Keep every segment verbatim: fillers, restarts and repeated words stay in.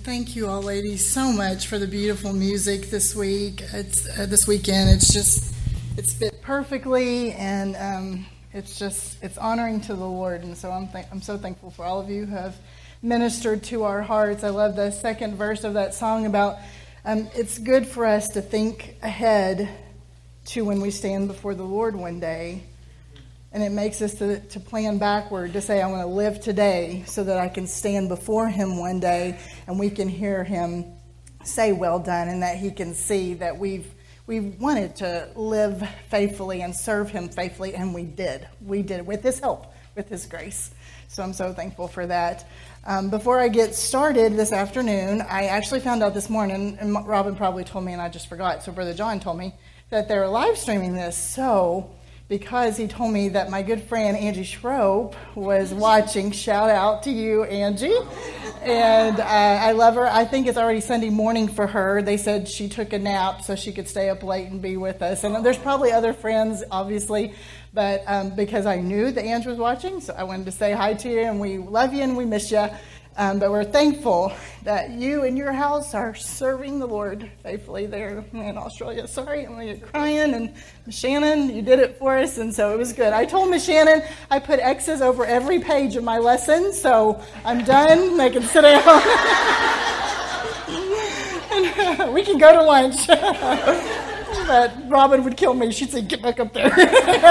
Thank you all, ladies, so much for the beautiful music this week. It's uh, this weekend. It's just it's fit perfectly, and um, it's just it's honoring to the Lord. And so I'm th- I'm so thankful for all of you who have ministered to our hearts. I love the second verse of that song about um, it's good for us to think ahead to when we stand before the Lord one day. And it makes us to, to plan backward, to say, I want to live today so that I can stand before him one day and we can hear him say, well done, and that he can see that we've we've wanted to live faithfully and serve him faithfully, and we did. We did with his help, with his grace. So I'm so thankful for that. Um, before I get started this afternoon, I actually found out this morning, and Robin probably told me and I just forgot, so Brother John told me, that they're live streaming this. So because he told me that my good friend Angie Schroep was watching. Shout out to you, Angie. And uh, I love her. I think it's already Sunday morning for her. They said she took a nap so she could stay up late and be with us. And there's probably other friends, obviously, but um, because I knew that Angie was watching, so I wanted to say hi to you, and we love you and we miss you. Um, but we're thankful that you and your house are serving the Lord faithfully there in Australia. Sorry, I'm going to get crying. And Miss Shannon, you did it for us, and so it was good. I told Miss Shannon I put X's over every page of my lesson, so I'm done. They can sit down. and, we can go to lunch. But Robin would kill me. She'd say, get back up there.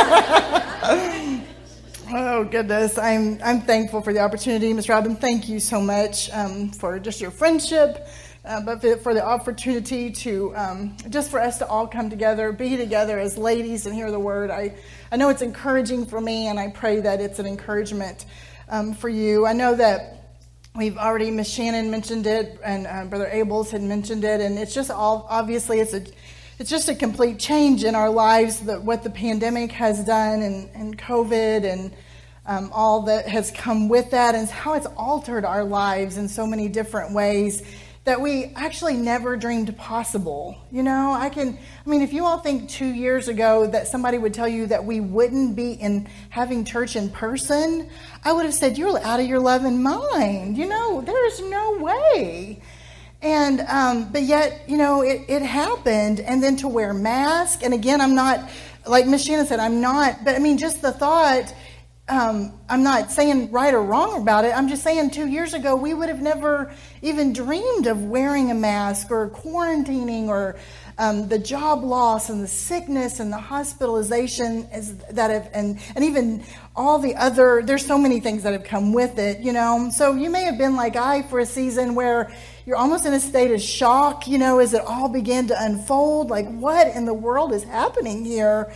Oh, goodness. I'm I'm thankful for the opportunity. Miz Robin, thank you so much um, for just your friendship, uh, but for the opportunity to, um, just for us to all come together, be together as ladies and hear the word. I, I know it's encouraging for me, and I pray that it's an encouragement um, for you. I know that we've already, Miss Shannon mentioned it, and uh, Brother Abels had mentioned it, and it's just all, obviously, it's a It's just a complete change in our lives, that what the pandemic has done, and, and COVID, and um, all that has come with that, and how it's altered our lives in so many different ways that we actually never dreamed possible. You know, I can, I mean, if you all think two years ago that somebody would tell you that we wouldn't be in having church in person, I would have said, you're out of your loving mind. You know, there's no way. And, um, but yet, you know, it, it happened. And then to wear masks. And again, I'm not, like Miss Shannon said, I'm not, but I mean, just the thought, um, I'm not saying right or wrong about it. I'm just saying two years ago, we would have never even dreamed of wearing a mask or quarantining, or um, the job loss and the sickness and the hospitalization is that have, and, and even all the other, there's so many things that have come with it, you know. So you may have been like I for a season where you're almost in a state of shock, you know, as it all began to unfold. Like, what in the world is happening here?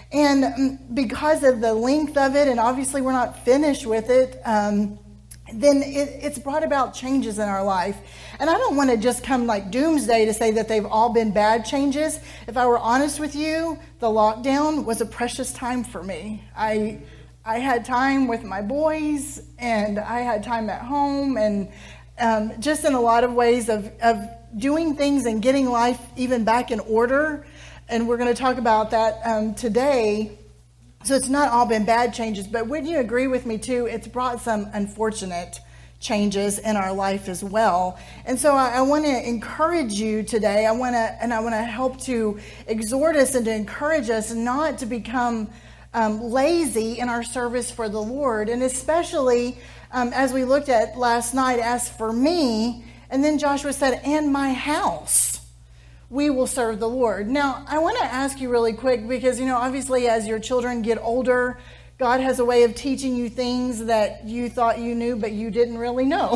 And because of the length of it, and obviously we're not finished with it, um, then it, it's brought about changes in our life. And I don't want to just come like doomsday to say that they've all been bad changes. If I were honest with you, the lockdown was a precious time for me. I I had time with my boys, and I had time at home, and Um, just in a lot of ways of, of doing things and getting life even back in order. And we're going to talk about that um, today. So it's not all been bad changes, but wouldn't you agree with me too? It's brought some unfortunate changes in our life as well. And so I, I want to encourage you today. I want to, and I want to help to exhort us and to encourage us not to become um, lazy in our service for the Lord. And especially Um, as we looked at last night, as for me, and then Joshua said, and my house, we will serve the Lord. Now, I want to ask you really quick, because, you know, obviously as your children get older, God has a way of teaching you things that you thought you knew, but you didn't really know.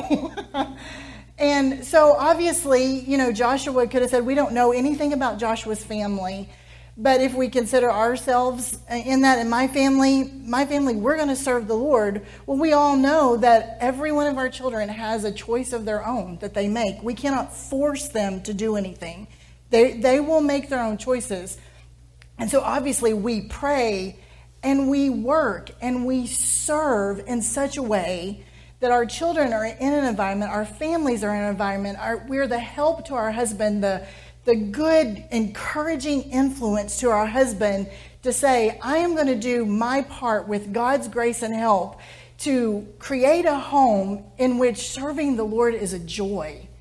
And so obviously, you know, Joshua could have said, we don't know anything about Joshua's family. But if we consider ourselves in that, in my family, my family, we're going to serve the Lord. Well, we all know that every one of our children has a choice of their own that they make. We cannot force them to do anything. They they will make their own choices. And so obviously we pray and we work and we serve in such a way that our children are in an environment, our families are in an environment, our, we're the help to our husband, the the good, encouraging influence to our husband to say, I am going to do my part with God's grace and help to create a home in which serving the Lord is a joy.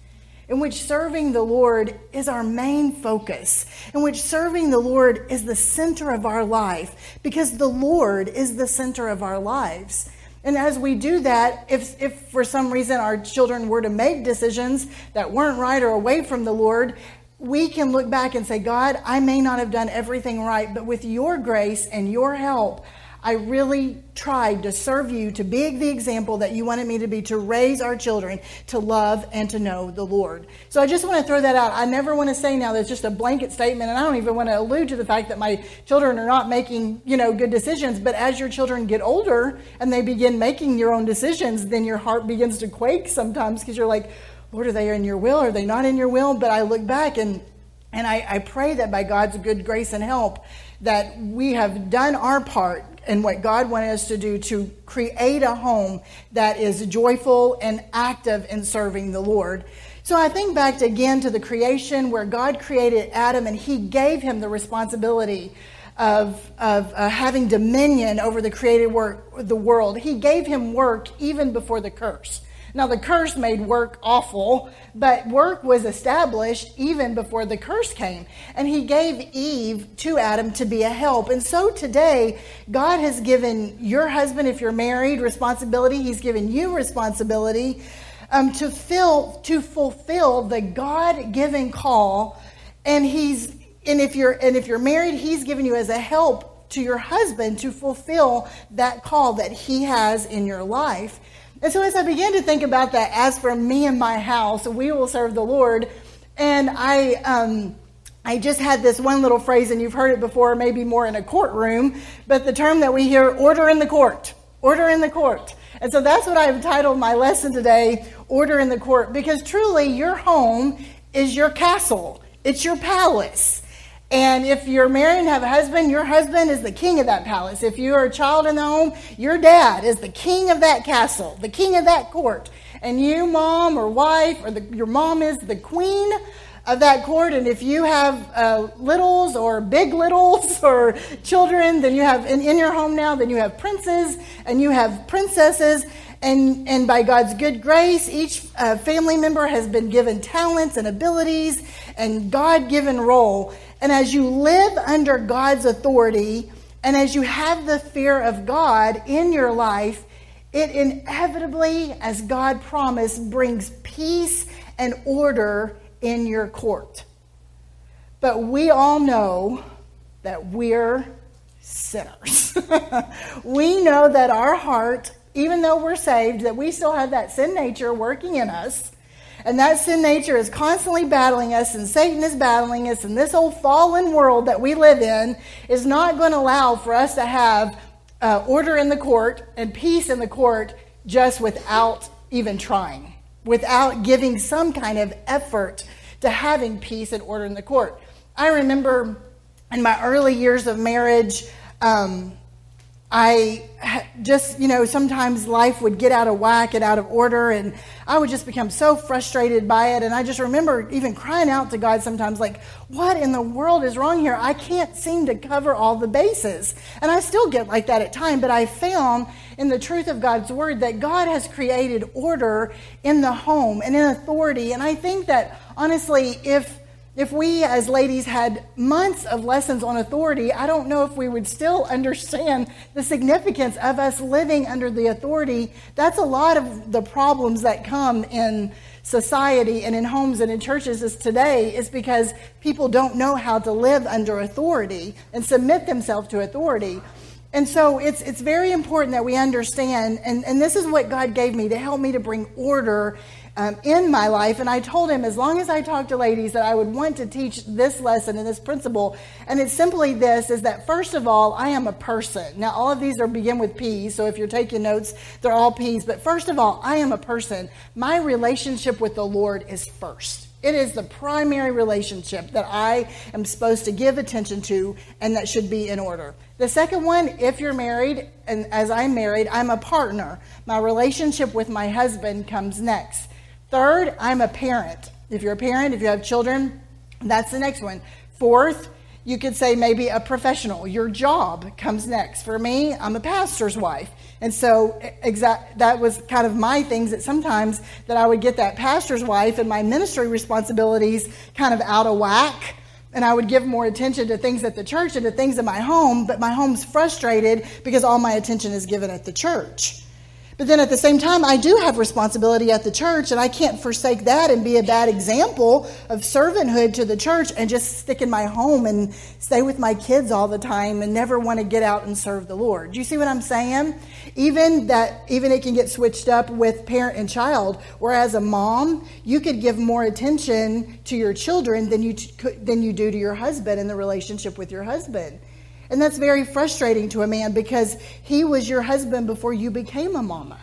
in which serving the Lord is our main focus, in which serving the Lord is the center of our life, because the Lord is the center of our lives. And as we do that, if if for some reason our children were to make decisions that weren't right or away from the Lord, we can look back and say, God, I may not have done everything right, but with your grace and your help, I really tried to serve you, to be the example that you wanted me to be, to raise our children to love and to know the Lord. So I just want to throw that out. I never want to say now that's just a blanket statement, and I don't even want to allude to the fact that my children are not making, you know, good decisions. But as your children get older and they begin making your own decisions, then your heart begins to quake sometimes, because you're like, Lord, are they in your will? Are they not in your will? But I look back and and I, I pray that by God's good grace and help that we have done our part and what God wanted us to do to create a home that is joyful and active in serving the Lord. So I think back to, again to the creation where God created Adam and he gave him the responsibility of, of uh, having dominion over the created work, the world. He gave him work even before the curse. Now, the curse made work awful, but work was established even before the curse came. And he gave Eve to Adam to be a help. And so today, God has given your husband, if you're married, responsibility. He's given you responsibility um, to, fill, to fulfill the God-given call. And he's and if you're and if you're married, he's given you as a help to your husband to fulfill that call that he has in your life. And so as I began to think about that, as for me and my house, we will serve the Lord. And I um, I just had this one little phrase, and you've heard it before, maybe more in a courtroom, but the term that we hear, order in the court, order in the court. And so that's what I've titled my lesson today, Order in the Court, because truly your home is your castle. It's your palace. And if you're married and have a husband, your husband is the king of that palace. If you're a child in the home, your dad is the king of that castle, the king of that court. And you, mom or wife, or the, your mom is the queen of that court. And if you have uh, littles or big littles or children, then you have, in, in your home now, then you have princes and you have princesses. And, and by God's good grace, each uh, family member has been given talents and abilities and God-given role. And as you live under God's authority, and as you have the fear of God in your life, it inevitably, as God promised, brings peace and order in your court. But we all know that we're sinners. We know that our heart, even though we're saved, that we still have that sin nature working in us. And that sin nature is constantly battling us, and Satan is battling us, and this old fallen world that we live in is not going to allow for us to have uh, order in the court and peace in the court just without even trying, without giving some kind of effort to having peace and order in the court. I remember in my early years of marriage, um, I just, you know, sometimes life would get out of whack and out of order, and I would just become so frustrated by it. And I just remember even crying out to God sometimes, like, what in the world is wrong here? I can't seem to cover all the bases. And I still get like that at times, but I found in the truth of God's word that God has created order in the home and in authority. And I think that, honestly, if If we as ladies had months of lessons on authority, I don't know if we would still understand the significance of us living under the authority. That's a lot of the problems that come in society and in homes and in churches is today is because people don't know how to live under authority and submit themselves to authority. And so it's it's very important that we understand, and, and this is what God gave me to help me to bring order Um, in my life. And I told him, as long as I talk to ladies, that I would want to teach this lesson and this principle. And it's simply this, is that first of all, I am a person. Now, all of these are begin with P, so if you're taking notes, they're all P's. But first of all, I am a person. My relationship with the Lord is first. It is the primary relationship that I am supposed to give attention to and that should be in order. The second one, if you're married, and as I'm married, I'm a partner. My relationship with my husband comes next. Third, I'm a parent. If you're a parent, if you have children, that's the next one. Fourth, You could say maybe a professional. Your job comes next. For me, I'm a pastor's wife. And so exact, that was kind of my things that sometimes that I would get that pastor's wife and my ministry responsibilities kind of out of whack. And I would give more attention to things at the church and to things in my home. But my home's frustrated because all my attention is given at the church. But then at the same time, I do have responsibility at the church, and I can't forsake that and be a bad example of servanthood to the church and just stick in my home and stay with my kids all the time and never want to get out and serve the Lord. Do you see what I'm saying? Even that, even it can get switched up with parent and child, whereas a mom, you could give more attention to your children than you than you do to your husband and the relationship with your husband. And that's very frustrating to a man because he was your husband before you became a mama.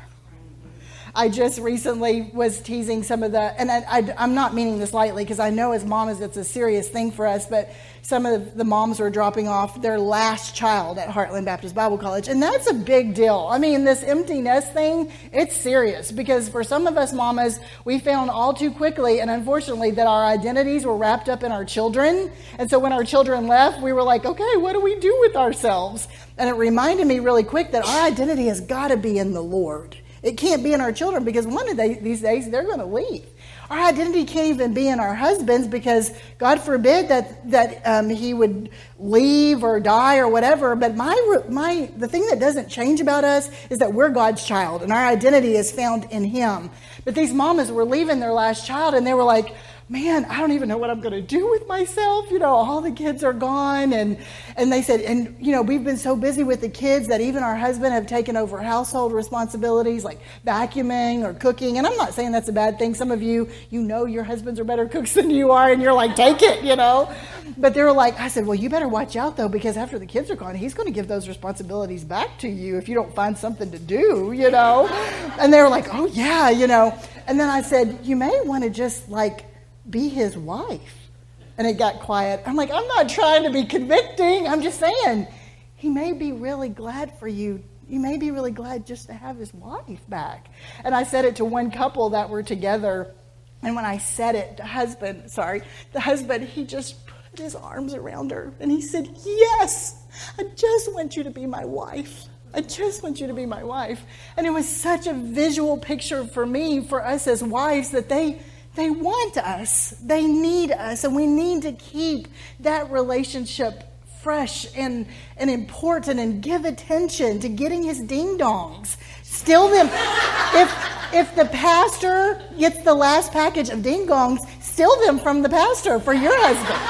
I just recently was teasing some of the, and I, I, I'm not meaning this lightly because I know as mamas it's a serious thing for us, but some of the moms were dropping off their last child at Heartland Baptist Bible College, and that's a big deal. I mean, this empty nest thing, it's serious because for some of us mamas, we found all too quickly and unfortunately that our identities were wrapped up in our children, and so when our children left, we were like, okay, what do we do with ourselves? And it reminded me really quick that our identity has got to be in the Lord. It can't be in our children because one of the, these days they're going to leave. Our identity can't even be in our husbands because God forbid that that um, he would leave or die or whatever. But my my the thing that doesn't change about us is that we're God's child and our identity is found in Him. But these mamas were leaving their last child and they were like, man, I don't even know what I'm going to do with myself. You know, all the kids are gone. And, and they said, and, you know, we've been so busy with the kids that even our husband have taken over household responsibilities like vacuuming or cooking. And I'm not saying that's a bad thing. Some of you, you know your husbands are better cooks than you are. And you're like, take it, you know. But they were like, I said, well, you better watch out, though, because after the kids are gone, he's going to give those responsibilities back to you if you don't find something to do, you know. And they were like, oh, yeah, you know. And then I said, you may want to just, like, be his wife. And it got quiet. I'm like, I'm not trying to be convicting. I'm just saying, he may be really glad for you. You may be really glad just to have his wife back. And I said it to one couple that were together. And when I said it, the husband, sorry, the husband, he just put his arms around her. And he said, yes, I just want you to be my wife. I just want you to be my wife. And it was such a visual picture for me, for us as wives, that they They want us. They need us. And we need to keep that relationship fresh and, and important and give attention to getting his ding-dongs. Steal them. If, if the pastor gets the last package of ding-dongs, steal them from the pastor for your husband.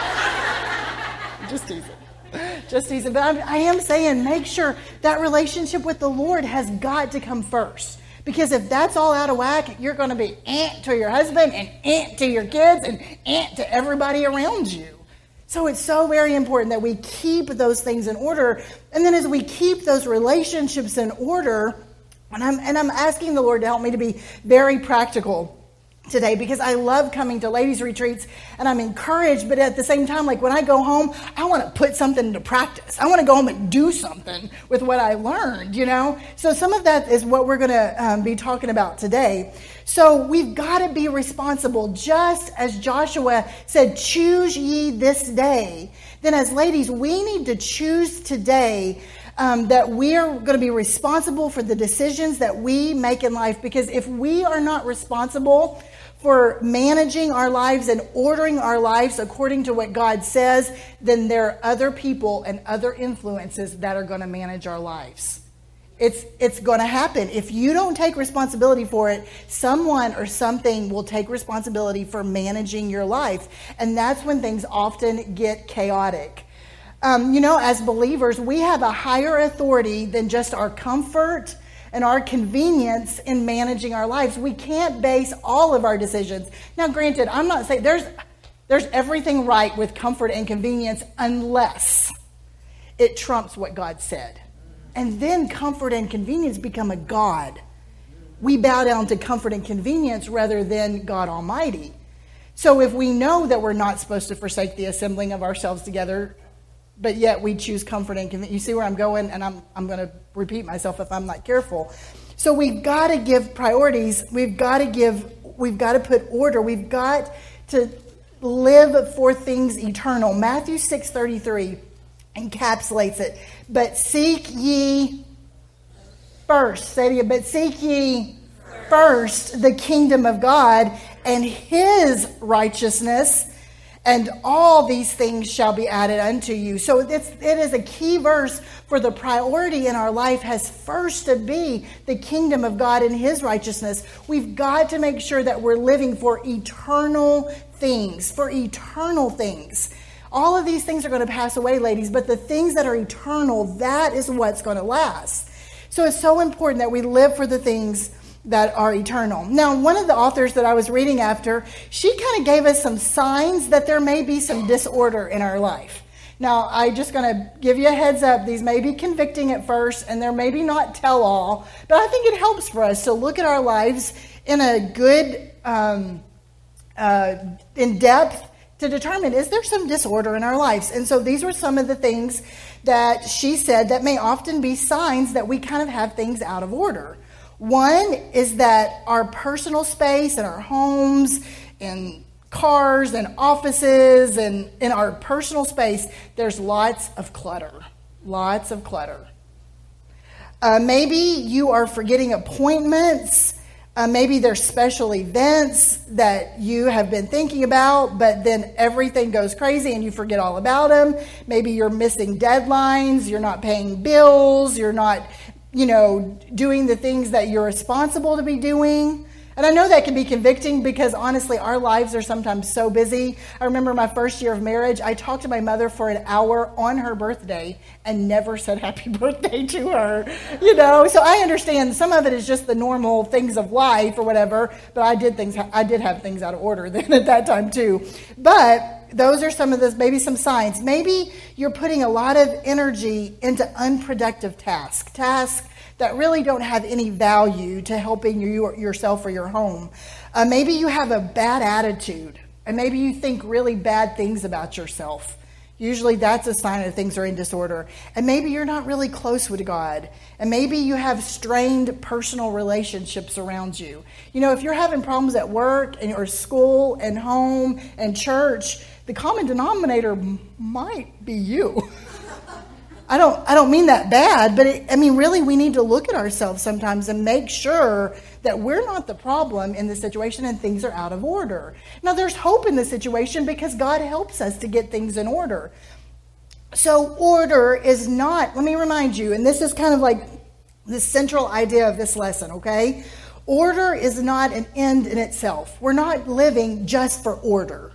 Just teasing. Just teasing. But I'm, I am saying make sure that relationship with the Lord has got to come first. Because if that's all out of whack, you're going to be aunt to your husband and aunt to your kids and aunt to everybody around you. So it's so very important that we keep those things in order. And then as we keep those relationships in order, and I'm, and I'm asking the Lord to help me to be very practical today because I love coming to ladies' retreats and I'm encouraged, but at the same time, like when I go home, I want to put something into practice. I want to go home and do something with what I learned, you know? So some of that is what we're going to um, be talking about today. So we've got to be responsible, just as Joshua said, choose ye this day. Then as ladies, we need to choose today Um, that we are going to be responsible for the decisions that we make in life. Because if we are not responsible for managing our lives and ordering our lives according to what God says, then there are other people and other influences that are going to manage our lives. It's it's going to happen. If you don't take responsibility for it, someone or something will take responsibility for managing your life. And that's when things often get chaotic. Um, you know, as believers, we have a higher authority than just our comfort and our convenience in managing our lives. We can't base all of our decisions. Now, granted, I'm not saying there's there's everything right with comfort and convenience unless it trumps what God said. And then comfort and convenience become a god. We bow down to comfort and convenience rather than God Almighty. So if we know that we're not supposed to forsake the assembling of ourselves together, but yet we choose comfort and convenience. You see where I'm going? And I'm I'm going to repeat myself if I'm not careful. So we've got to give priorities. We've got to give, we've got to put order. We've got to live for things eternal. Matthew six thirty-three encapsulates it. But seek ye first, say to you, but seek ye first the kingdom of God and his righteousness, and all these things shall be added unto you. So it's, it is a key verse for the priority in our life has first to be the kingdom of God and his righteousness. We've got to make sure that we're living for eternal things, for eternal things. All of these things are going to pass away, ladies, but the things that are eternal, that is what's going to last. So it's so important that we live for the things that are eternal. Now, one of the authors that I was reading after, she kind of gave us some signs that there may be some disorder in our life. Now, I'm just going to give you a heads up. These may be convicting at first, and they're maybe not tell-all, but I think it helps for us to look at our lives in a good, um, uh, in depth, to determine, is there some disorder in our lives? And so these were some of the things that she said that may often be signs that we kind of have things out of order. One is that our personal space in our homes, in cars and offices, and in our personal space, there's lots of clutter. Lots of clutter. Uh, maybe you are forgetting appointments. Uh, maybe there's special events that you have been thinking about, but then everything goes crazy and you forget all about them. Maybe you're missing deadlines, you're not paying bills, you're not, you know, doing the things that you're responsible to be doing. And I know that can be convicting because honestly, our lives are sometimes so busy. I remember my first year of marriage, I talked to my mother for an hour on her birthday and never said happy birthday to her, you know. So I understand some of it is just the normal things of life or whatever, but I did things, I did have things out of order then at that time too. But those are some of this, maybe some signs. Maybe you're putting a lot of energy into unproductive tasks, tasks that really don't have any value to helping you, yourself or your home. Uh, maybe you have a bad attitude, and maybe you think really bad things about yourself. Usually that's a sign that things are in disorder. And maybe you're not really close with God. And maybe you have strained personal relationships around you. You know, if you're having problems at work and or school and home and church, the common denominator might be you. I don't I don't mean that bad, but it, I mean, really, we need to look at ourselves sometimes and make sure that we're not the problem in the situation and things are out of order. Now, there's hope in the situation because God helps us to get things in order. So order is not, let me remind you, and this is kind of like the central idea of this lesson, okay? Order is not an end in itself. We're not living just for order.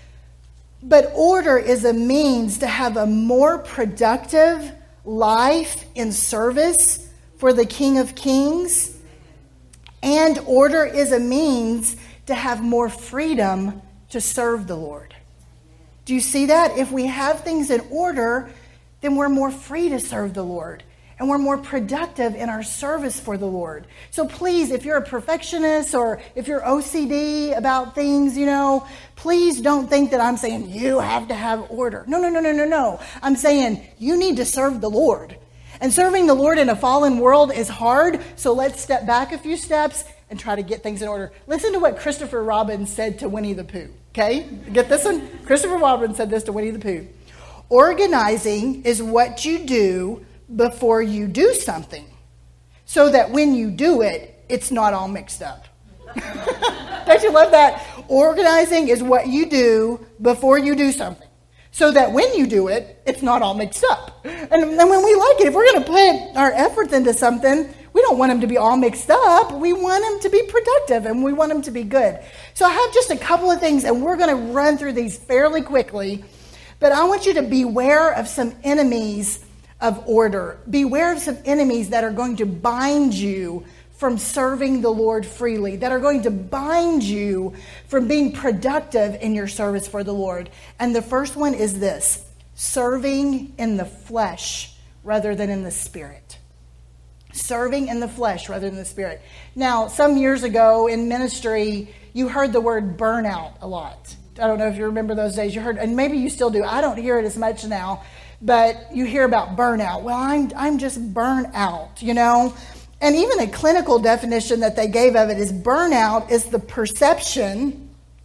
But order is a means to have a more productive life in service for the King of Kings. And order is a means to have more freedom to serve the Lord. Do you see that? If we have things in order, then we're more free to serve the Lord. And we're more productive in our service for the Lord. So please, if you're a perfectionist or if you're O C D about things, you know, please don't think that I'm saying you have to have order. No, no, no, no, no, no. I'm saying you need to serve the Lord. And serving the Lord in a fallen world is hard. So let's step back a few steps and try to get things in order. Listen to what Christopher Robin said to Winnie the Pooh. Okay? Get this one? Christopher Robin said this to Winnie the Pooh. Organizing is what you do before you do something, so that when you do it, it's not all mixed up. Don't you love that? Organizing is what you do before you do something, so that when you do it, it's not all mixed up. And, and when we like it, if we're going to put our efforts into something, we don't want them to be all mixed up. We want them to be productive, and we want them to be good. So I have just a couple of things, and we're going to run through these fairly quickly, but I want you to beware of some enemies of order. Beware of some enemies that are going to bind you from serving the Lord freely, that are going to bind you from being productive in your service for the Lord. And the first one is this: serving in the flesh rather than in the spirit. Serving in the flesh rather than the spirit. Now, some years ago in ministry, you heard the word burnout a lot. I don't know if you remember those days. You heard, and maybe you still do. I don't hear it as much now. But you hear about burnout. Well, I'm I'm just burnt out, you know. And even a clinical definition that they gave of it is burnout is the perception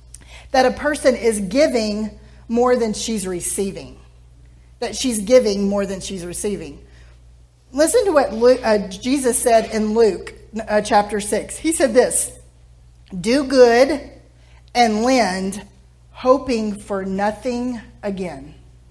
that a person is giving more than she's receiving. That she's giving more than she's receiving. Listen to what Luke, uh, Jesus said in Luke uh, chapter six. He said this, "Do good and lend, hoping for nothing again."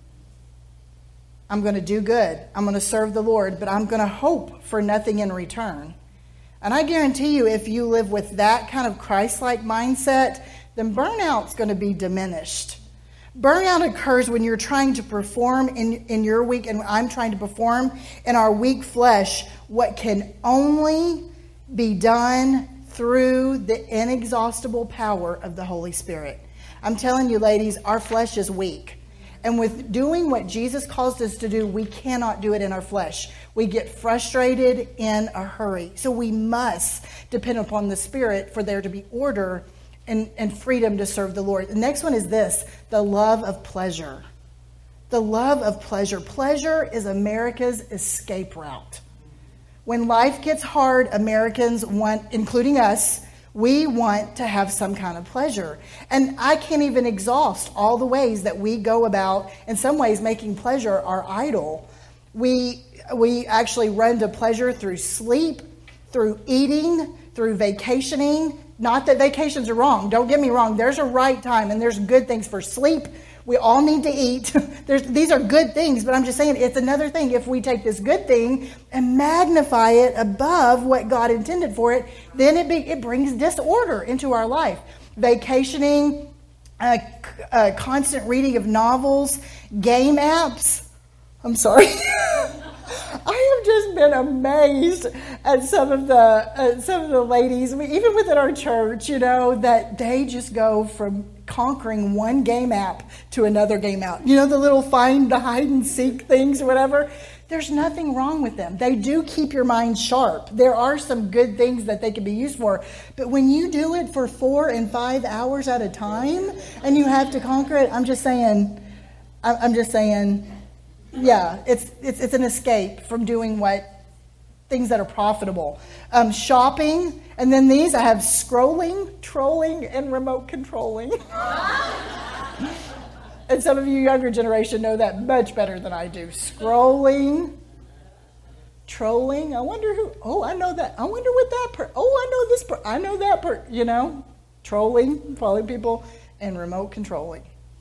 I'm going to do good. I'm going to serve the Lord, but I'm going to hope for nothing in return. And I guarantee you, if you live with that kind of Christ-like mindset, then burnout's going to be diminished. Burnout occurs when you're trying to perform in, in your weak, and I'm trying to perform in our weak flesh what can only be done through the inexhaustible power of the Holy Spirit. I'm telling you, ladies, our flesh is weak. And with doing what Jesus caused us to do, we cannot do it in our flesh. We get frustrated in a hurry. So we must depend upon the Spirit for there to be order and, and freedom to serve the Lord. The next one is this, the love of pleasure. The love of pleasure. Pleasure is America's escape route. When life gets hard, Americans want, including us, we want to have some kind of pleasure. And I can't even exhaust all the ways that we go about, in some ways, making pleasure our idol. We, we actually run to pleasure through sleep, through eating, through vacationing. Not that vacations are wrong. Don't get me wrong. There's a right time and there's good things for sleep. We all need to eat. There's, these are good things, but I'm just saying it's another thing. If we take this good thing and magnify it above what God intended for it, then it, be, it brings disorder into our life. Vacationing, uh, uh, constant reading of novels, game apps. I'm sorry. I have just been amazed at some of the uh, some of the ladies, I mean, even within our church, you know, that they just go from conquering one game app to another game app. You know, the little find the hide and seek things or whatever. There's nothing wrong with them. They do keep your mind sharp. There are some good things that they can be used for. But when you do it for four and five hours at a time and you have to conquer it, I'm just saying, I'm just saying, yeah, it's it's it's an escape from doing what things that are profitable. Um, shopping, and then these I have scrolling, trolling, and remote controlling. And some of you younger generation know that much better than I do. Scrolling, trolling. I wonder who. Oh, I know that. I wonder what that. Per, oh, I know this. Per, I know that. Per, you know, trolling, following people, and remote controlling.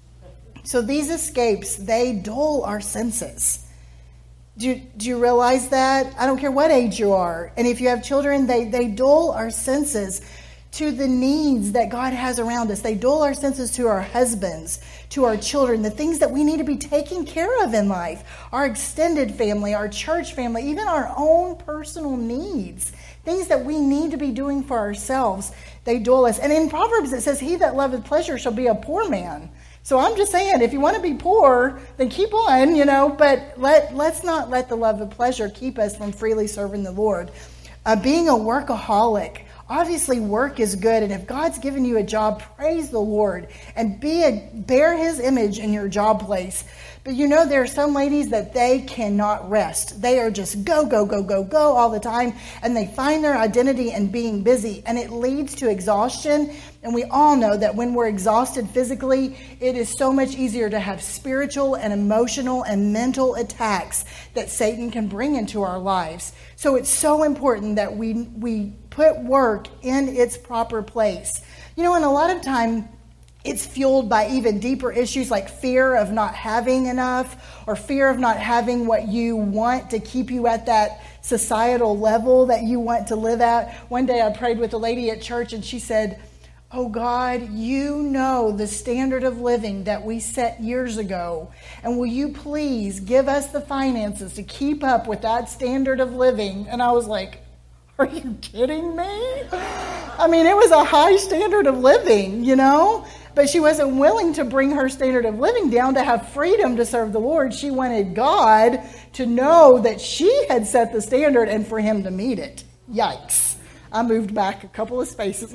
So these escapes, they dull our senses. Do you, do you realize that? I don't care what age you are. And if you have children, they, they dull our senses to the needs that God has around us. They dull our senses to our husbands, to our children, the things that we need to be taking care of in life, our extended family, our church family, even our own personal needs, things that we need to be doing for ourselves. They dull us. And in Proverbs it says, "He that loveth pleasure shall be a poor man." So I'm just saying, if you want to be poor, then keep on, you know, but let, let's not let the love of pleasure keep us from freely serving the Lord. Uh, being a workaholic, obviously work is good, and if God's given you a job, praise the Lord and be a, bear His image in your job place. But you know, there are some ladies that they cannot rest. They are just go, go, go, go, go all the time, and they find their identity in being busy, and it leads to exhaustion. And we all know that when we're exhausted physically, it is so much easier to have spiritual and emotional and mental attacks that Satan can bring into our lives. So it's so important that we we put work in its proper place. You know, and a lot of time it's fueled by even deeper issues like fear of not having enough or fear of not having what you want to keep you at that societal level that you want to live at. One day I prayed with a lady at church and she said, "Oh God, you know the standard of living that we set years ago. And will you please give us the finances to keep up with that standard of living?" And I was like, are you kidding me? I mean, it was a high standard of living, you know? But she wasn't willing to bring her standard of living down to have freedom to serve the Lord. She wanted God to know that she had set the standard and for Him to meet it. Yikes. I moved back a couple of spaces.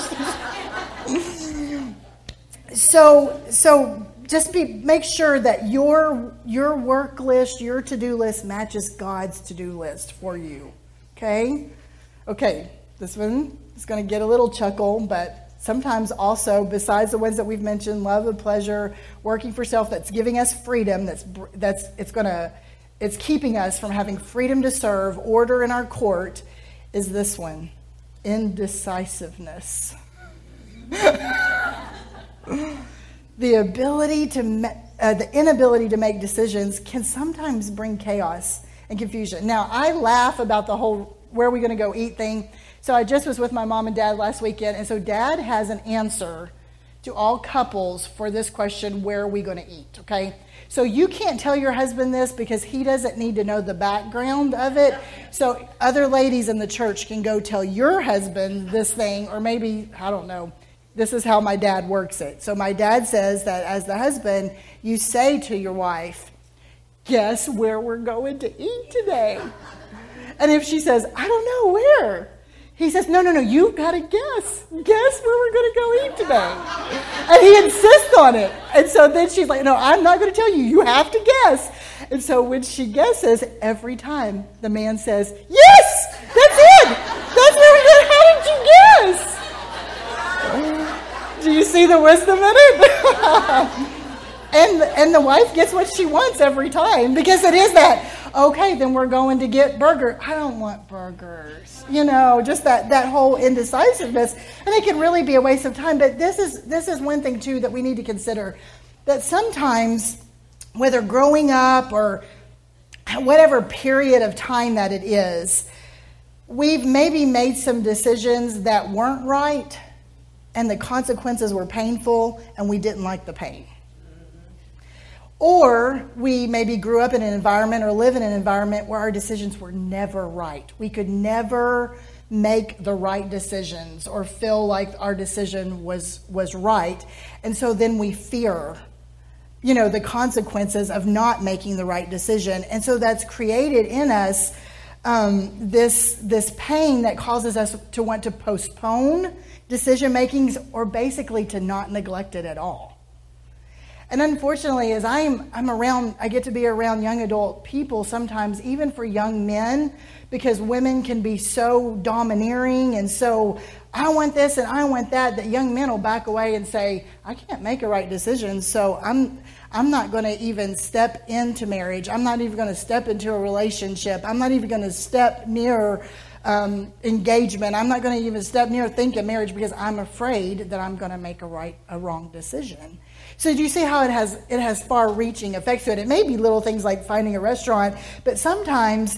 so, so just be make sure that your your work list, your to-do list matches God's to-do list for you. Okay? Okay, this one is going to get a little chuckle, but sometimes also, besides the ones that we've mentioned, love and pleasure, working for self, that's giving us freedom, that's that's it's gonna it's keeping us from having freedom to serve, order in our court, is this one, indecisiveness. The ability to uh, the inability to make decisions can sometimes bring chaos and confusion. Now, I laugh about the whole where are we going to go eat thing. So I just was with my mom and dad last weekend, and so dad has an answer to all couples for this question, where are we going to eat, okay? So you can't tell your husband this because he doesn't need to know the background of it. So other ladies in the church can go tell your husband this thing, or maybe, I don't know, this is how my dad works it. So my dad says that as the husband, you say to your wife, guess where we're going to eat today? And if she says, I don't know, where? He says, no, no, no, you've got to guess. Guess where we're going to go eat today. And he insists on it. And so then she's like, no, I'm not going to tell you. You have to guess. And so when she guesses, every time the man says, yes, that's it. That's where we're going. How did you guess? Do you see the wisdom in it? and, and the wife gets what she wants every time, because it is that. Okay, then we're going to get burger. I don't want burgers. You know, just that, that whole indecisiveness. And it can really be a waste of time. But this is this is one thing, too, that we need to consider. That sometimes, whether growing up or whatever period of time that it is, we've maybe made some decisions that weren't right, and the consequences were painful, and we didn't like the pain. Or we maybe grew up in an environment or live in an environment where our decisions were never right. We could never make the right decisions or feel like our decision was, was right. And so then we fear, you know, the consequences of not making the right decision. And so that's created in us um, this, this pain that causes us to want to postpone decision makings, or basically to not neglect it at all. And unfortunately, as I'm I'm around, I get to be around young adult people sometimes, even for young men, because women can be so domineering and so, I want this and I want that, that young men will back away and say, I can't make a right decision, so I'm I'm not going to even step into marriage. I'm not even going to step into a relationship. I'm not even going to step near um, engagement. I'm not going to even step near thinking marriage because I'm afraid that I'm going to make a right a wrong decision. So do you see how it has it has far-reaching effects to it? It may be little things like finding a restaurant, but sometimes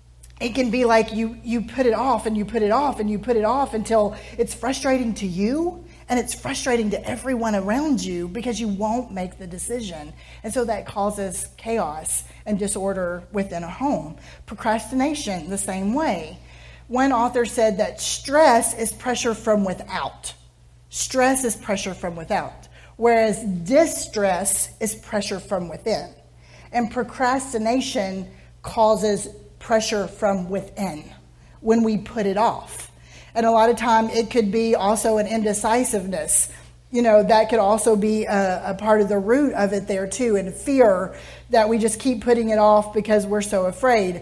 it can be like you, you put it off and you put it off and you put it off until it's frustrating to you and it's frustrating to everyone around you because you won't make the decision. And so that causes chaos and disorder within a home. Procrastination, the same way. One author said that stress is pressure from without. Stress is pressure from without. Whereas distress is pressure from within. And procrastination causes pressure from within when we put it off. And a lot of time it could be also an indecisiveness. You know, that could also be a, a part of the root of it there too, and fear that we just keep putting it off because we're so afraid.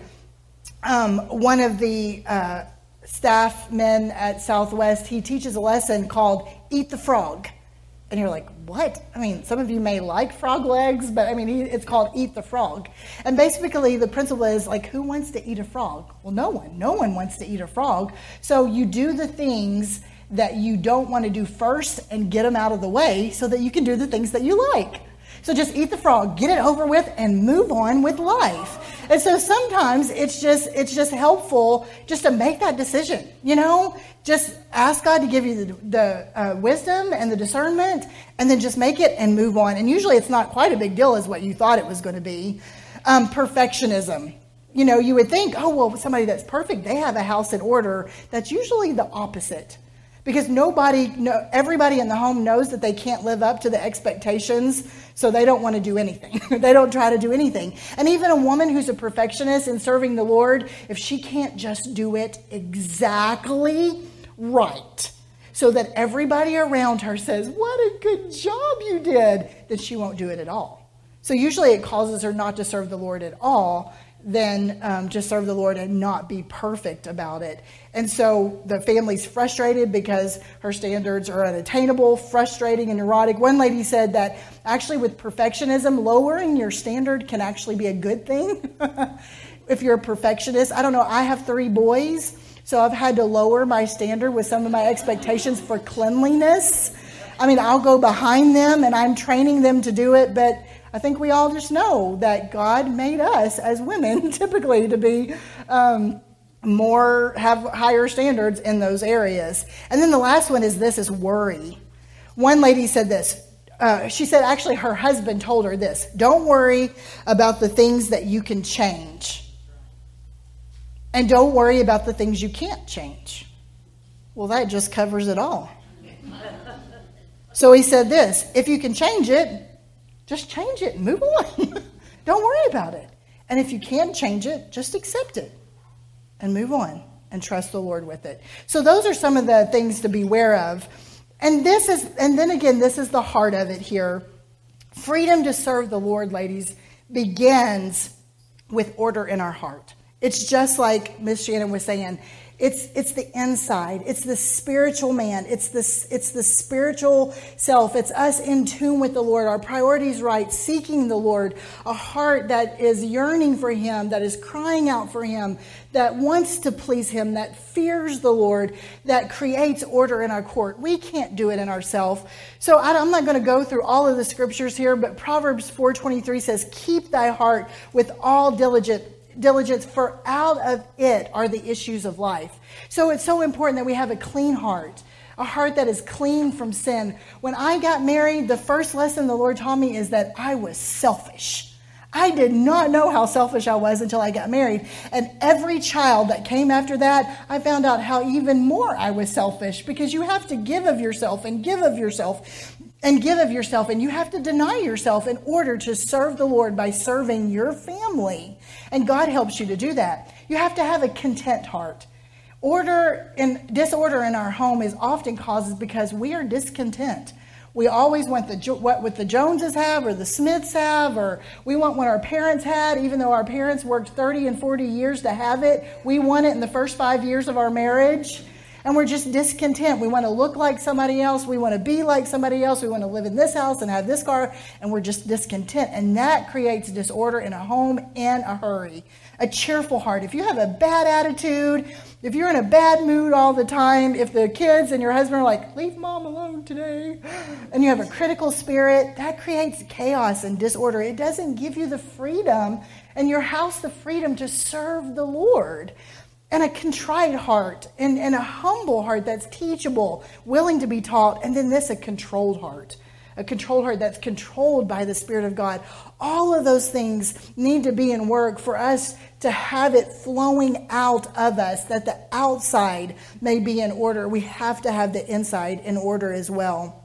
Um, one of the uh, staff men at Southwest, he teaches a lesson called Eat the Frog. And you're like, what? I mean, some of you may like frog legs, but I mean, he, it's called Eat the Frog. And basically the principle is like, who wants to eat a frog? Well, no one. No one wants to eat a frog. So you do the things that you don't want to do first and get them out of the way so that you can do the things that you like. So just eat the frog, get it over with, and move on with life. And so sometimes it's just it's just helpful just to make that decision, you know? Just ask God to give you the, the uh, wisdom and the discernment, and then just make it and move on. And usually it's not quite a big deal as what you thought it was going to be. Um, perfectionism. You know, you would think, oh, well, somebody that's perfect, they have a house in order. That's usually the opposite. Because nobody, no, everybody in the home knows that they can't live up to the expectations, so they don't want to do anything. They don't try to do anything. And even a woman who's a perfectionist in serving the Lord, if she can't just do it exactly right, so that everybody around her says, what a good job you did, then she won't do it at all. So usually it causes her not to serve the Lord at all, than um, just serve the Lord and not be perfect about it. And so the family's frustrated because her standards are unattainable, frustrating, and neurotic. One lady said that actually with perfectionism, lowering your standard can actually be a good thing. If you're a perfectionist, I don't know, I have three boys, so I've had to lower my standard with some of my expectations for cleanliness. I mean, I'll go behind them and I'm training them to do it, but I think we all just know that God made us as women typically to be um, more, have higher standards in those areas. And then the last one is this, is worry. One lady said this. Uh, she said actually her husband told her this. Don't worry about the things that you can change. And don't worry about the things you can't change. Well, that just covers it all. So he said this, if you can change it, just change it and move on. Don't worry about it. And if you can't change it, just accept it and move on and trust the Lord with it. So those are some of the things to beware of. And this is, and then again, this is the heart of it here. Freedom to serve the Lord, ladies, begins with order in our heart. It's just like Miss Shannon was saying. It's it's the inside. It's the spiritual man. It's the, it's the spiritual self. It's us in tune with the Lord. Our priorities right, seeking the Lord. A heart that is yearning for Him, that is crying out for Him, that wants to please Him, that fears the Lord, that creates order in our court. We can't do it in ourselves. So I, I'm not going to go through all of the scriptures here, but Proverbs four twenty-three says, keep thy heart with all diligent diligence, for out of it are the issues of life. So it's so important that we have a clean heart, a heart that is clean from sin. When I got married, the first lesson the Lord taught me is that I was selfish. I did not know how selfish I was until I got married. And every child that came after that, I found out how even more I was selfish, because you have to give of yourself and give of yourself and give of yourself. And you have to deny yourself in order to serve the Lord by serving your family. And God helps you to do that. You have to have a content heart. Order and disorder in our home is often causes because we are discontent. We always want the what, what the Joneses have or the Smiths have, or we want what our parents had, even though our parents worked thirty and forty years to have it. We want it in the first five years of our marriage. And we're just discontent. We want to look like somebody else. We want to be like somebody else. We want to live in this house and have this car. And we're just discontent. And that creates disorder in a home in a hurry. A cheerful heart. If you have a bad attitude, if you're in a bad mood all the time, if the kids and your husband are like, leave mom alone today, and you have a critical spirit, that creates chaos and disorder. It doesn't give you the freedom and your house the freedom to serve the Lord. And a contrite heart, and, and a humble heart that's teachable, willing to be taught. And then this, a controlled heart. A controlled heart that's controlled by the Spirit of God. All of those things need to be in work for us to have it flowing out of us, that the outside may be in order. We have to have the inside in order as well.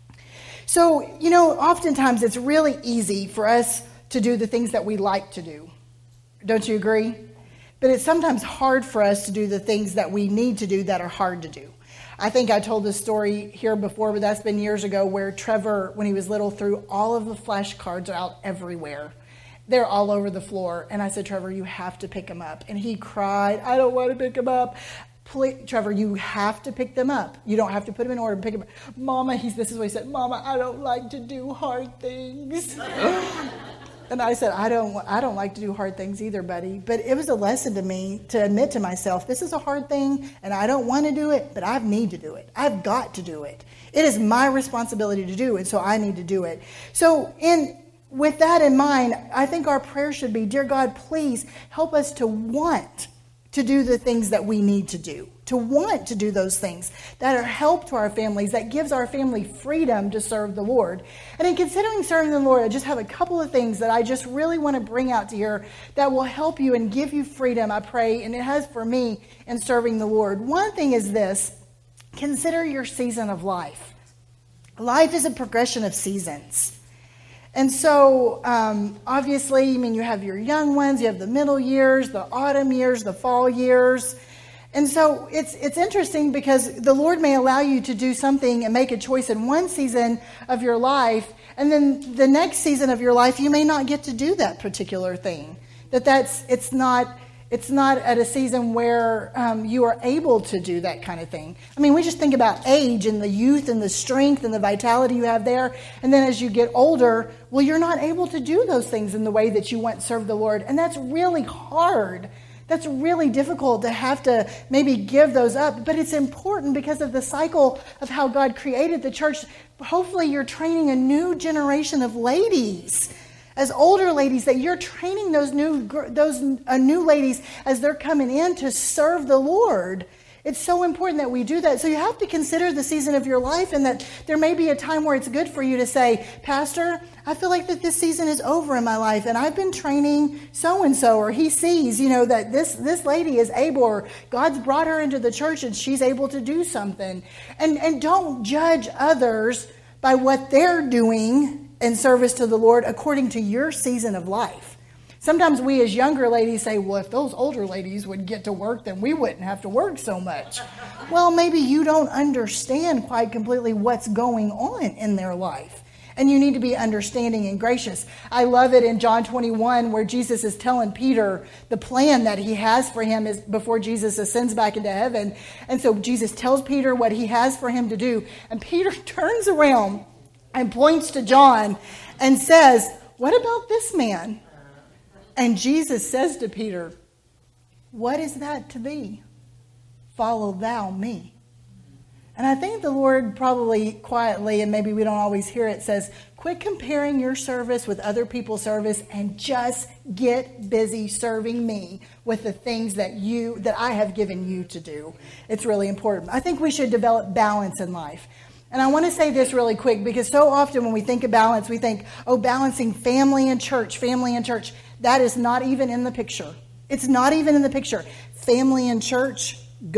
So, you know, oftentimes it's really easy for us to do the things that we like to do. Don't you agree? But it's sometimes hard for us to do the things that we need to do that are hard to do. I think I told this story here before, but that's been years ago, where Trevor, when he was little, threw all of the flashcards out everywhere. They're all over the floor. And I said, Trevor, you have to pick them up. And he cried, I don't want to pick them up. Please, Trevor, you have to pick them up. You don't have to put them in order. Pick them up. Mama, he's, this is what he said, Mama, I don't like to do hard things. And I said, I don't I don't like to do hard things either, buddy. But it was a lesson to me to admit to myself, this is a hard thing, and I don't want to do it, but I need to do it. I've got to do it. It is my responsibility to do it, so I need to do it. So in with that in mind, I think our prayer should be, dear God, please help us to want to do the things that we need to do, to want to do those things that are help to our families, that gives our family freedom to serve the Lord. And in considering serving the Lord, I just have a couple of things that I just really want to bring out to here that will help you and give you freedom, I pray, and it has for me in serving the Lord. One thing is this: consider your season of life. Life is a progression of seasons. And so, um, obviously, I mean, you have your young ones, you have the middle years, the autumn years, the fall years. And so it's it's interesting because the Lord may allow you to do something and make a choice in one season of your life, and then the next season of your life, you may not get to do that particular thing that that's it's not it's not at a season where um, you are able to do that kind of thing. I mean, we just think about age and the youth and the strength and the vitality you have there. And then as you get older, well, you're not able to do those things in the way that you once served the Lord. And that's really hard. That's really difficult to have to maybe give those up. But it's important because of the cycle of how God created the church. Hopefully you're training a new generation of ladies, as older ladies, that you're training those new those uh, new ladies as they're coming in to serve the Lord. It's so important that we do that. So you have to consider the season of your life, and that there may be a time where it's good for you to say, Pastor, I feel like that this season is over in my life, and I've been training so-and-so, or he sees, you know, that this, this lady is able, or God's brought her into the church and she's able to do something. And, and don't judge others by what they're doing in service to the Lord according to your season of life. Sometimes we as younger ladies say, well, if those older ladies would get to work, then we wouldn't have to work so much. Well, maybe you don't understand quite completely what's going on in their life. And you need to be understanding and gracious. I love it in John twenty-one where Jesus is telling Peter the plan that he has for him is before Jesus ascends back into heaven. And so Jesus tells Peter what he has for him to do. And Peter turns around and points to John and says, what about this man? And Jesus says to Peter, what is that to thee? Follow thou me. And I think the Lord probably quietly, and maybe we don't always hear it, says, quit comparing your service with other people's service and just get busy serving me with the things that you, that I have given you to do. It's really important. I think we should develop balance in life. And I want to say this really quick, because so often when we think of balance, we think, oh, balancing family and church, family and church. That is not even in the picture. It's not even in the picture. Family and church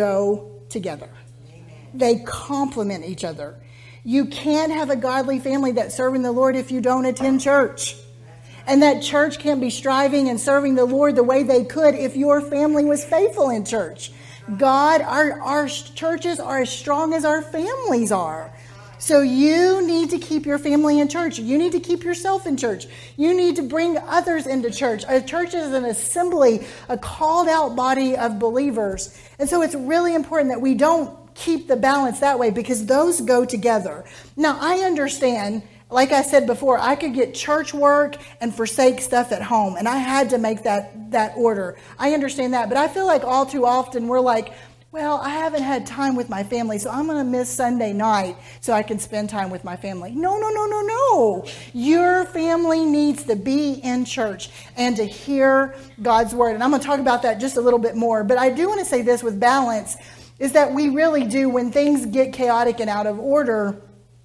go together. Amen. They complement each other. You can't have a godly family that's serving the Lord if you don't attend church. And that church can't be striving and serving the Lord the way they could if your family was faithful in church. God, our, our churches are as strong as our families are. So you need to keep your family in church. You need to keep yourself in church. You need to bring others into church. A church is an assembly, a called out body of believers. And so it's really important that we don't keep the balance that way, because those go together. Now, I understand, like I said before, I could get church work and forsake stuff at home. And I had to make that, that order. I understand that. But I feel like all too often we're like, well, I haven't had time with my family, so I'm going to miss Sunday night so I can spend time with my family. No, no, no, no, no. Your family needs to be in church and to hear God's word. And I'm going to talk about that just a little bit more. But I do want to say this with balance, is that we really do, when things get chaotic and out of order,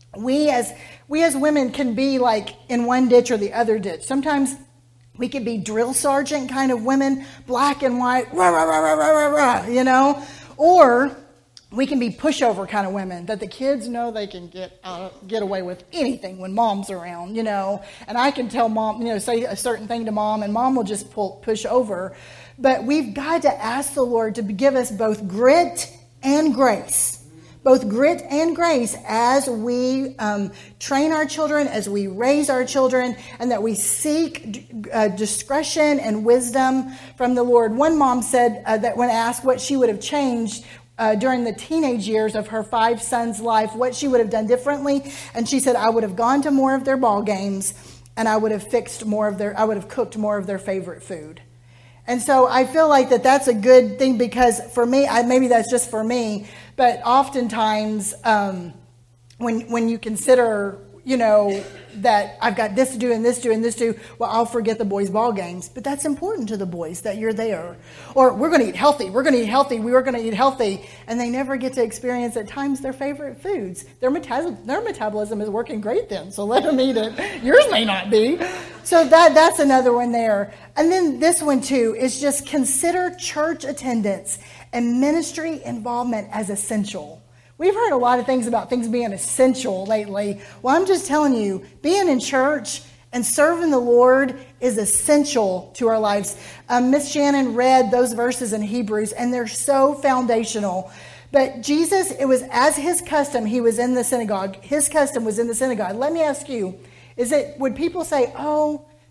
we as we as women can be like in one ditch or the other ditch. Sometimes we could be drill sergeant kind of women, black and white, rah, rah, rah, rah, rah, rah, you know. Or we can be pushover kind of women, that the kids know they can get uh, get away with anything when mom's around, you know. And I can tell mom, you know, say a certain thing to mom, and mom will just pull, push over. But we've got to ask the Lord to give us both grit and grace. Both grit and grace as we um, train our children, as we raise our children, and that we seek uh, discretion and wisdom from the Lord. One mom said uh, that when asked what she would have changed uh, during the teenage years of her five sons' life, what she would have done differently, and she said, I would have gone to more of their ball games, and I would have fixed more of their, I would have cooked more of their favorite food. And so I feel like that that's a good thing, because for me, I, maybe that's just for me, but oftentimes um, when when you consider, you know, that I've got this to do and this to do and this to do, well, I'll forget the boys' ball games. But that's important to the boys that you're there. Or we're going to eat healthy. We're going to eat healthy. We are going to eat healthy. And they never get to experience at times their favorite foods. Their, meta- their metabolism is working great then, so let them eat it. Yours may not be. So that that's another one there. And then this one too is just consider church attendance and ministry involvement as essential. We've heard a lot of things about things being essential lately. Well, I'm just telling you, being in church and serving the Lord is essential to our lives. Um, Miss Shannon read those verses in Hebrews, and they're so foundational. But Jesus, it was as his custom, he was in the synagogue. His custom was in the synagogue. Let me ask you, is it, would people say, oh,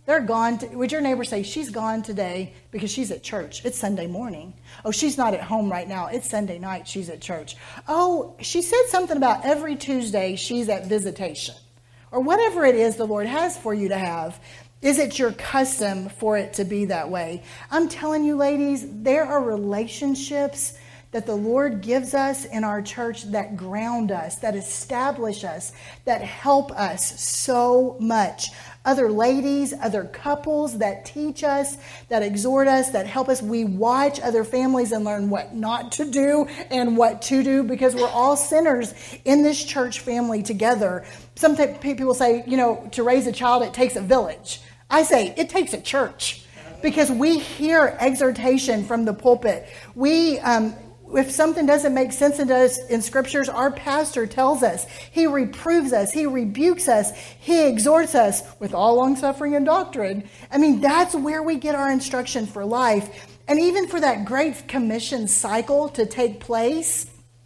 They're gone. To, would your neighbor say, she's gone today because she's at church? It's Sunday morning. Oh, she's not at home right now. It's Sunday night. She's at church. Oh, she said something about every Tuesday she's at visitation. Or whatever it is the Lord has for you to have. Is it your custom for it to be that way? I'm telling you, ladies, there are relationships that the Lord gives us in our church that ground us, that establish us, that help us so much. Other ladies, other couples that teach us, that exhort us, that help us. We watch other families and learn what not to do and what to do, because we're all sinners in this church family together. Some people say, you know, to raise a child, it takes a village. I say it takes a church, because we hear exhortation from the pulpit. We, um, if something doesn't make sense to us in scriptures, our pastor tells us. He reproves us. He rebukes us. He exhorts us with all long suffering and doctrine. I mean, that's where we get our instruction for life. And even for that Great Commission cycle to take place,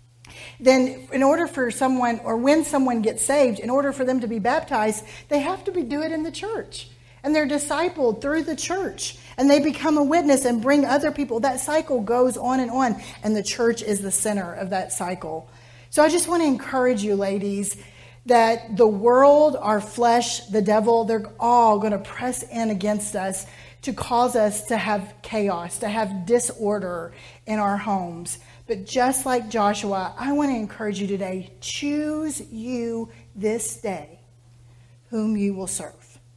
then in order for someone, or when someone gets saved, in order for them to be baptized, they have to be do it in the church. And they're discipled through the church. And they become a witness and bring other people. That cycle goes on and on. And the church is the center of that cycle. So I just want to encourage you, ladies, that the world, our flesh, the devil, they're all going to press in against us to cause us to have chaos, to have disorder in our homes. But just like Joshua, I want to encourage you today, choose you this day whom you will serve.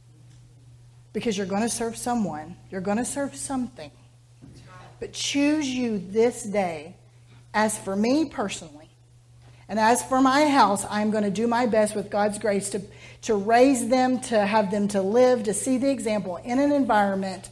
Because you're going to serve someone. You're going to serve something. But choose you this day. As for me personally, and as for my house, I'm going to do my best with God's grace to, to raise them, to have them to live, to see the example in an environment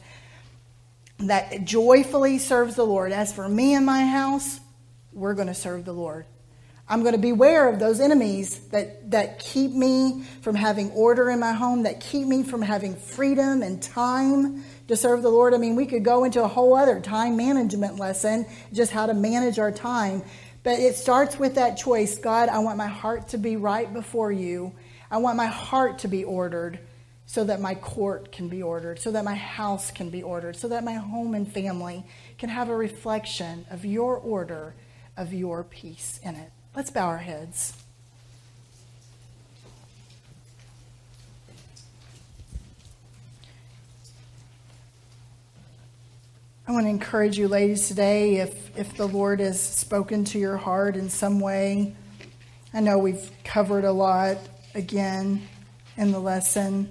that joyfully serves the Lord. As for me and my house, we're going to serve the Lord. I'm going to beware of those enemies that, that keep me from having order in my home, that keep me from having freedom and time to serve the Lord. I mean, we could go into a whole other time management lesson, just how to manage our time. But it starts with that choice. God, I want my heart to be right before you. I want my heart to be ordered so that my court can be ordered, so that my house can be ordered, so that my home and family can have a reflection of your order, of your peace in it. Let's bow our heads. I want to encourage you, ladies, today, if, if the Lord has spoken to your heart in some way. I know we've covered a lot again in the lesson.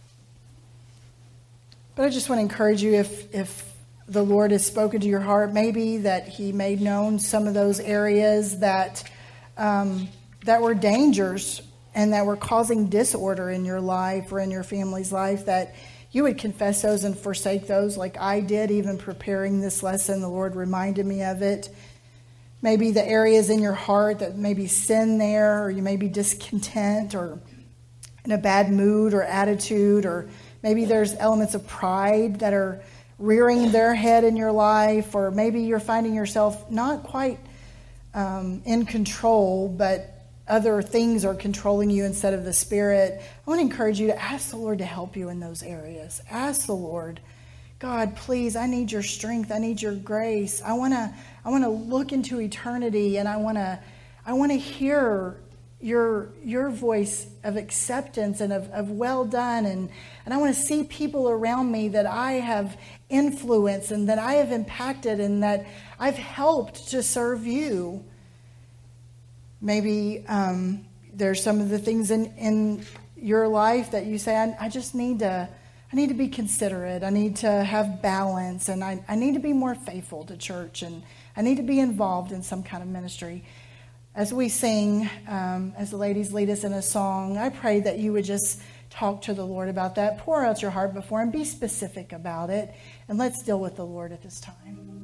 But I just want to encourage you, if, if the Lord has spoken to your heart, maybe that he made known some of those areas that Um, that were dangers and that were causing disorder in your life or in your family's life, that you would confess those and forsake those like I did, even preparing this lesson. The Lord reminded me of it. Maybe the areas in your heart that maybe sin there, or you may be discontent or in a bad mood or attitude, or maybe there's elements of pride that are rearing their head in your life, or maybe you're finding yourself not quite Um, in control, but other things are controlling you instead of the Spirit. I want to encourage you to ask the Lord to help you in those areas. Ask the Lord, God, please, I need your strength. I need your grace. I want to I want to look into eternity, and I want to I want to hear your your voice of acceptance and of, of well done, and, and I want to see people around me that I have influenced and that I have impacted and that I've helped to serve you. Maybe um, there's some of the things in, in your life that you say, I, I just need to I need to be considerate. I need to have balance, and I, I need to be more faithful to church, and I need to be involved in some kind of ministry. As we sing, um, as the ladies lead us in a song, I pray that you would just talk to the Lord about that. Pour out your heart before him. Be specific about it. And let's deal with the Lord at this time.